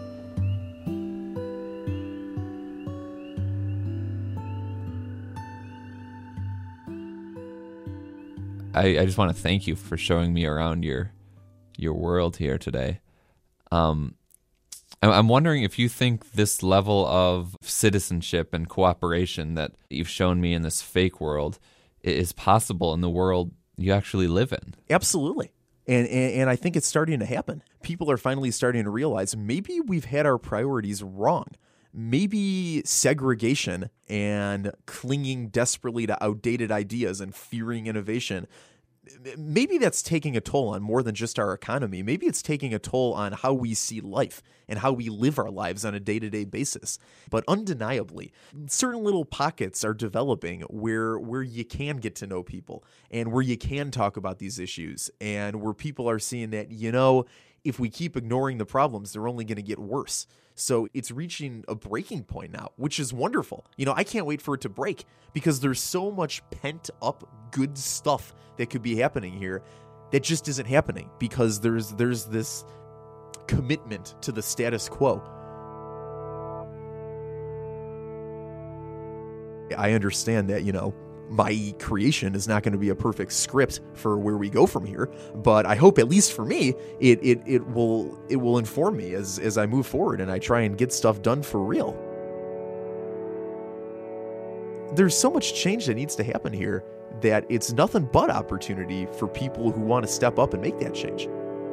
I just want to thank you for showing me around your world here today. I'm wondering if you think this level of citizenship and cooperation that you've shown me in this fake world is possible in the world you actually live in. Absolutely. And I think it's starting to happen. People are finally starting to realize maybe we've had our priorities wrong. Maybe segregation and clinging desperately to outdated ideas and fearing innovation, maybe that's taking a toll on more than just our economy. Maybe it's taking a toll on how we see life and how we live our lives on a day-to-day basis. But undeniably, certain little pockets are developing where you can get to know people and where you can talk about these issues, and where people are seeing that, if we keep ignoring the problems, they're only going to get worse. So it's reaching a breaking point now, which is wonderful. I can't wait for it to break, because there's so much pent up good stuff that could be happening here that just isn't happening because there's this commitment to the status quo. I understand that, my creation is not going to be a perfect script for where we go from here, but I hope, at least for me, it will inform me as I move forward and I try and get stuff done for real. There's so much change that needs to happen here that it's nothing but opportunity for people who want to step up and make that change.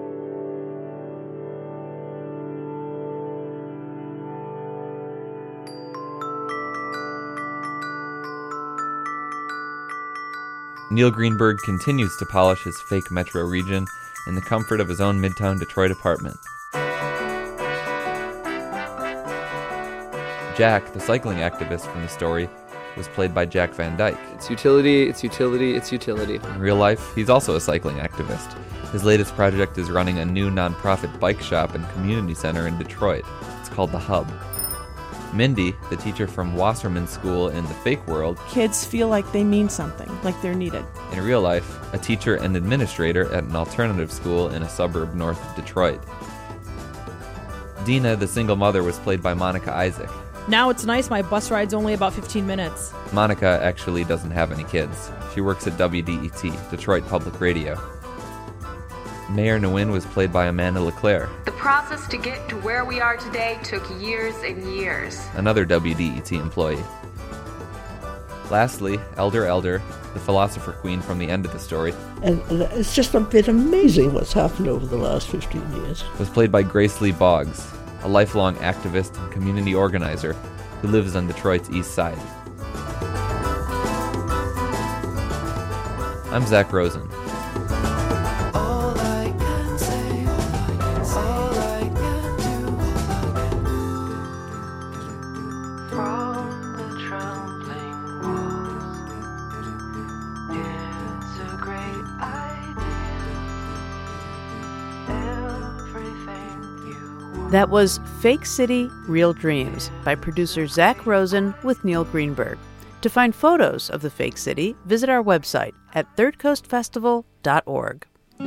Neil Greenberg continues to polish his fake metro region in the comfort of his own Midtown Detroit apartment. Jack, the cycling activist from the story, was played by Jack Van Dyke. It's utility, it's utility, it's utility. In real life, he's also a cycling activist. His latest project is running a new nonprofit bike shop and community center in Detroit. It's called The Hub. Mindy, the teacher from Wasserman School in the fake world, Kids feel like they mean something, like they're needed. In real life, a teacher and administrator at an alternative school in a suburb north of Detroit. Dina, the single mother, was played by Monica Isaac. Now it's nice, my bus ride's only about 15 minutes. Monica actually doesn't have any kids. She works at WDET, Detroit Public Radio. Mayor Nguyen was played by Amanda LeClaire. The process to get to where we are today took years and years. Another WDET employee. Lastly, Elder, the philosopher queen from the end of the story, and it's just been amazing what's happened over the last 15 years. Was played by Grace Lee Boggs, a lifelong activist and community organizer who lives on Detroit's east side. I'm Zach Rosen. That was Fake City, Real Dreams by producer Zach Rosen with Neil Greenberg. To find photos of the fake city, visit our website at thirdcoastfestival.org.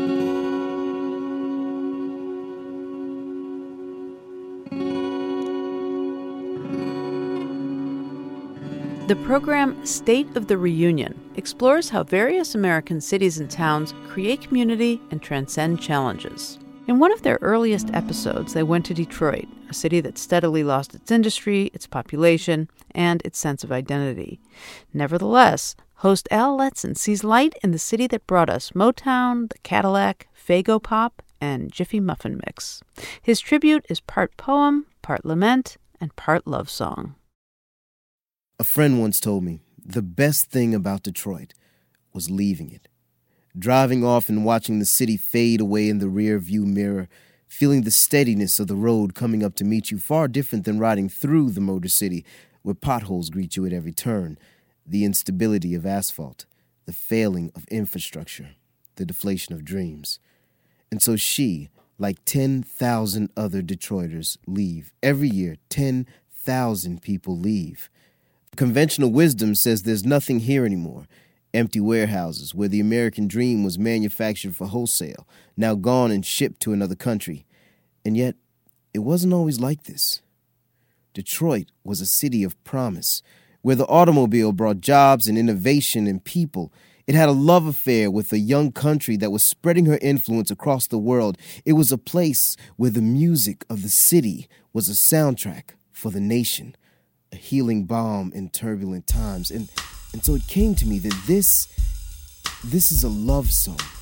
The program State of the Reunion explores how various American cities and towns create community and transcend challenges. In one of their earliest episodes, they went to Detroit, a city that steadily lost its industry, its population, and its sense of identity. Nevertheless, host Al Letson sees light in the city that brought us Motown, the Cadillac, Faygo Pop, and Jiffy Muffin Mix. His tribute is part poem, part lament, and part love song. A friend once told me the best thing about Detroit was leaving it. Driving off and watching the city fade away in the rear view mirror, feeling the steadiness of the road coming up to meet you, far different than riding through the Motor City, where potholes greet you at every turn, the instability of asphalt, the failing of infrastructure, the deflation of dreams. And so she, like 10,000 other Detroiters, leave. Every year, 10,000 people leave. Conventional wisdom says there's nothing here anymore. Empty warehouses where the American dream was manufactured for wholesale, now gone and shipped to another country. And yet, it wasn't always like this. Detroit was a city of promise, where the automobile brought jobs and innovation and people. It had a love affair with a young country that was spreading her influence across the world. It was a place where the music of the city was a soundtrack for the nation, a healing balm in turbulent times. And so it came to me that this is a love song.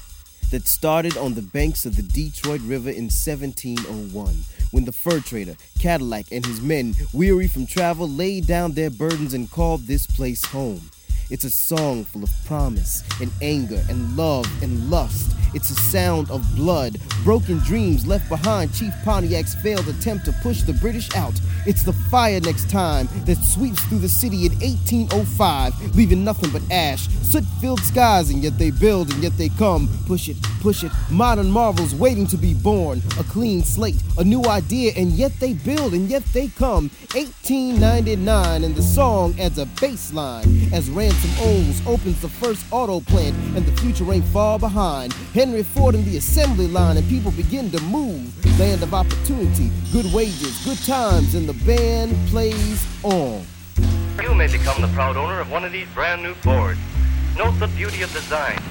that started on the banks of the Detroit River in 1701, when the fur trader, Cadillac, and his men, weary from travel, laid down their burdens and called this place home. It's a song full of promise and anger and love and lust. It's a sound of blood, broken dreams left behind. Chief Pontiac's failed attempt to push the British out. It's the fire next time that sweeps through the city in 1805, leaving nothing but ash, soot-filled skies, and yet they build and yet they come. Push it, modern marvels waiting to be born. A clean slate, a new idea, and yet they build and yet they come. 1899, and the song adds a bass line as Ransom Olds opens the first auto plant, and the future ain't far behind. Henry Ford in the assembly line, and people begin to move. Land of opportunity, good wages, good times, and the band plays on. You may become the proud owner of one of these brand new Fords. Note the beauty of design.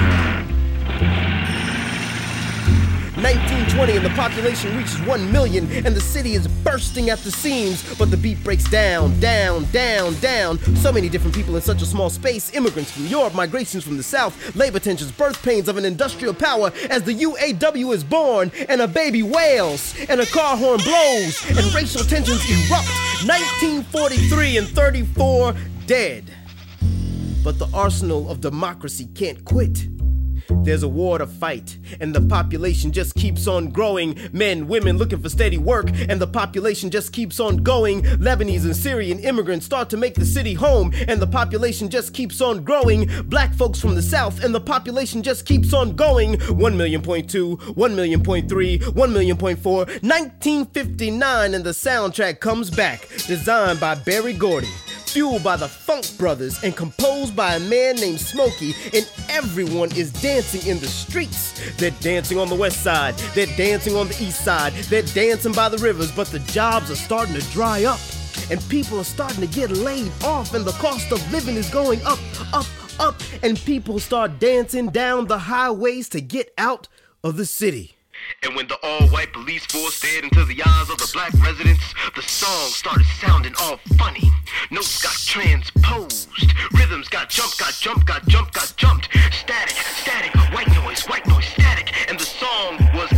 1920 and the population reaches 1 million and the city is bursting at the seams, but the beat breaks down, down, down, down. So many different people in such a small space, immigrants from Europe, migrations from the South, labor tensions, birth pains of an industrial power as the UAW is born and a baby wails and a car horn blows and racial tensions erupt. 1943 and 34 dead. But the arsenal of democracy can't quit. There's a war to fight, and the population just keeps on growing. Men, women looking for steady work, and the population just keeps on going. Lebanese and Syrian immigrants start to make the city home, and the population just keeps on growing. Black folks from the South, and the population just keeps on going. 1,000,000.2, 1,000,000.3, 1,000,000.4. 1959, and the soundtrack comes back, designed by Berry Gordy, fueled by the Funk Brothers and composed by a man named Smokey, and everyone is dancing in the streets. They're dancing on the west side, they're dancing on the east side, they're dancing by the rivers, but the jobs are starting to dry up, and people are starting to get laid off, and the cost of living is going up, up, up, and people start dancing down the highways to get out of the city. And when the all-white police force stared into the eyes of the black residents, the song started sounding all funny. Notes got transposed, rhythms got jumped, got jumped, got jumped, got jumped. Static, static, white noise, static. And the song was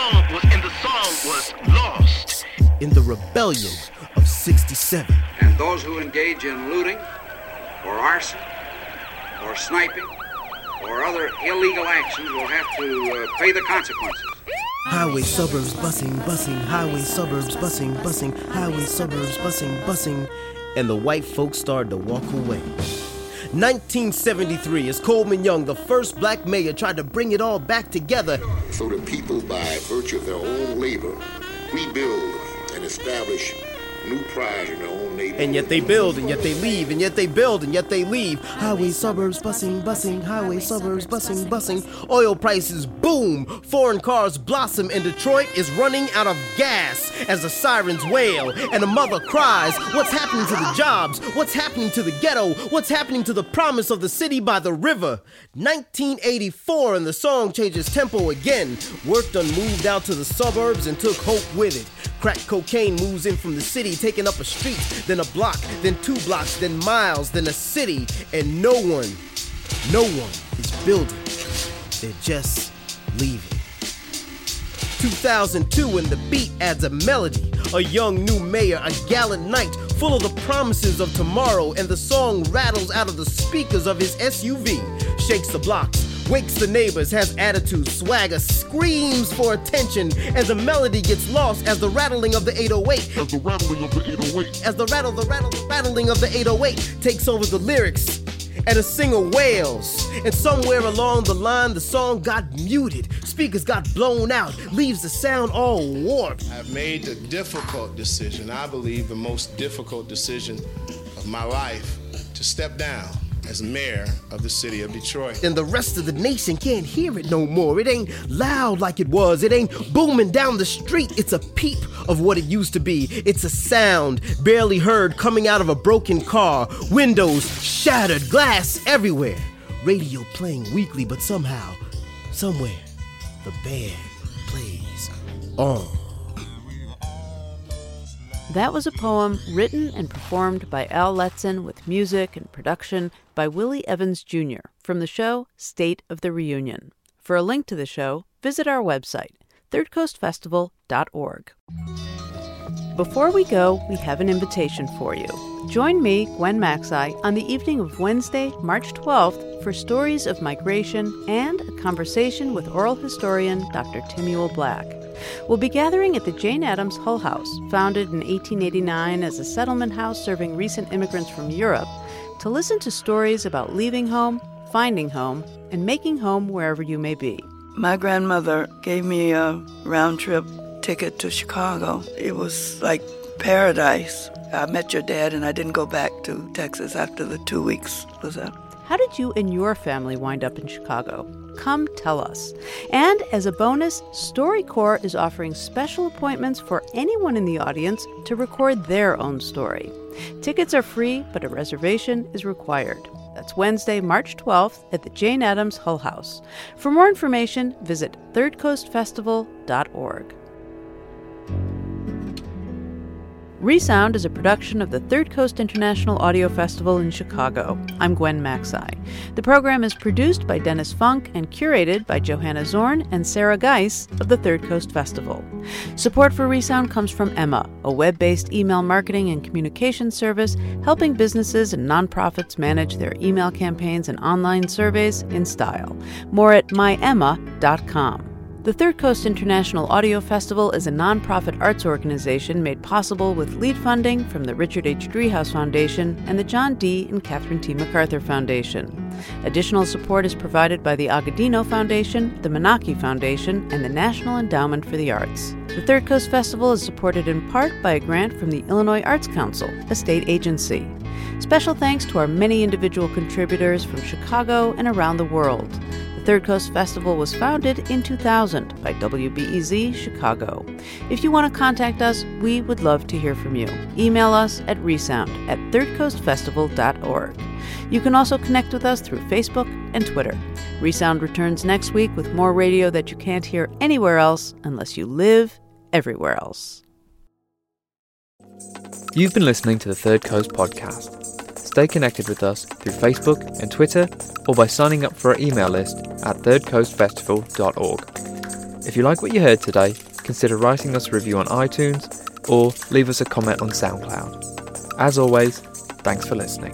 lost in the rebellion of 67. And those who engage in looting, or arson, or sniping, or other illegal actions will have to pay the consequences. Highway suburbs busing, busing, highway suburbs busing, busing, highway suburbs busing, busing, and the white folks started to walk away. 1973, as Coleman Young, the first black mayor, tried to bring it all back together. So the people, by virtue of their own labor, rebuild and establish new pride in their own neighborhood. And yet they build, and yet they leave, and yet they build, and yet they leave. Highway suburbs busing, busing, highway suburbs busing, busing. Oil prices boom, foreign cars blossom, and Detroit is running out of gas as the sirens wail, and a mother cries, what's happening to the jobs? What's happening to the ghetto? What's happening to the promise of the city by the river? 1984, and the song changes tempo again. Work done moved out to the suburbs and took hope with it. Crack cocaine moves in from the city, taking up a street, then a block, then 2 blocks, then miles, then a city, and no one is building. They're just leaving. 2002, and the beat adds a melody, a young new mayor, a gallant night, full of the promises of tomorrow, and the song rattles out of the speakers of his SUV, shakes the blocks, wakes the neighbors, has attitude, swagger, screams for attention, and the melody gets lost as the rattling of the 808, as the rattling of the 808, as the rattling of the 808 takes over the lyrics, and a singer wails, and somewhere along the line the song got muted, speakers got blown out, leaves the sound all warped. I've made the difficult decision, I believe the most difficult decision of my life, to step down as mayor of the city of Detroit. And the rest of the nation can't hear it no more. It ain't loud like it was. It ain't booming down the street. It's a peep of what it used to be. It's a sound barely heard coming out of a broken car. Windows shattered, glass everywhere. Radio playing weekly, but somehow, somewhere, the band plays on. That was a poem written and performed by Al Letson with music and production by Willie Evans Jr. from the show State of the Reunion. For a link to the show, visit our website, thirdcoastfestival.org. Before we go, we have an invitation for you. Join me, Gwen Macsai, on the evening of Wednesday, March 12th for Stories of Migration and a conversation with oral historian Dr. Timuel Black. We'll be gathering at the Jane Addams Hull House, founded in 1889 as a settlement house serving recent immigrants from Europe, to listen to stories about leaving home, finding home, and making home wherever you may be. My grandmother gave me a round-trip ticket to Chicago. It was like paradise. I met your dad and I didn't go back to Texas after the 2 weeks was up. How did you and your family wind up in Chicago? Come tell us. And as a bonus, StoryCorps is offering special appointments for anyone in the audience to record their own story. Tickets are free, but a reservation is required. That's Wednesday, March 12th at the Jane Addams Hull House. For more information, visit thirdcoastfestival.org. Resound is a production of the Third Coast International Audio Festival in Chicago. I'm Gwen Macsai. The program is produced by Dennis Funk and curated by Johanna Zorn and Sarah Geis of the Third Coast Festival. Support for Resound comes from Emma, a web-based email marketing and communication service helping businesses and nonprofits manage their email campaigns and online surveys in style. More at myemma.com. The Third Coast International Audio Festival is a nonprofit arts organization made possible with lead funding from the Richard H. Driehaus Foundation and the John D. and Catherine T. MacArthur Foundation. Additional support is provided by the Agudino Foundation, the Menaki Foundation, and the National Endowment for the Arts. The Third Coast Festival is supported in part by a grant from the Illinois Arts Council, a state agency. Special thanks to our many individual contributors from Chicago and around the world. The Third Coast Festival was founded in 2000 by WBEZ Chicago. If you want to contact us, we would love to hear from you. Email us at resound@thirdcoastfestival.org. You can also connect with us through Facebook and Twitter. Resound returns next week with more radio that you can't hear anywhere else unless you live everywhere else. You've been listening to the Third Coast Podcast. Stay connected with us through Facebook and Twitter or by signing up for our email list at thirdcoastfestival.org. If you like what you heard today, consider writing us a review on iTunes or leave us a comment on SoundCloud. As always, thanks for listening.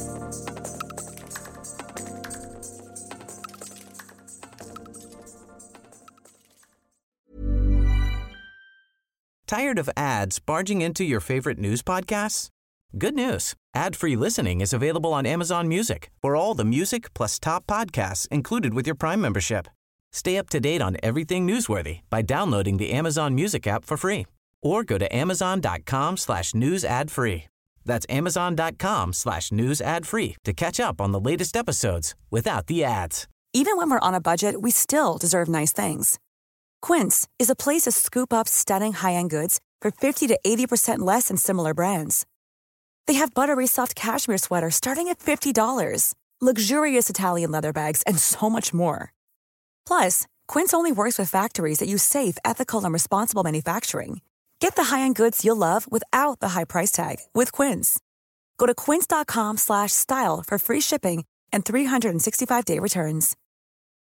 Tired of ads barging into your favorite news podcasts? Good news. Ad-free listening is available on Amazon Music for all the music plus top podcasts included with your Prime membership. Stay up to date on everything newsworthy by downloading the Amazon Music app for free or go to amazon.com/news ad free. That's amazon.com/news ad free to catch up on the latest episodes without the ads. Even when we're on a budget, we still deserve nice things. Quince is a place to scoop up stunning high-end goods for 50 to 80% less than similar brands. They have buttery soft cashmere sweaters starting at $50, luxurious Italian leather bags, and so much more. Plus, Quince only works with factories that use safe, ethical, and responsible manufacturing. Get the high-end goods you'll love without the high price tag with Quince. Go to quince.com/style for free shipping and 365-day returns.